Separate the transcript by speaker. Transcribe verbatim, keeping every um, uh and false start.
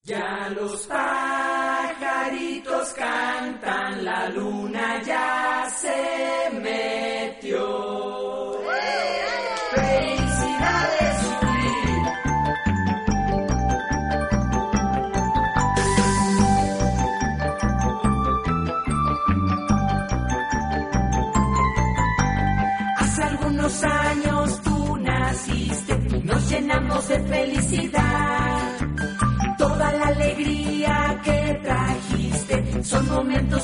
Speaker 1: Ya los pajaritos cantan, la luna ya se metió. ¡Felicidades, Uli! Hace algunos años tú naciste, nos llenamos de felicidad. Toda la alegría que trajiste son momentos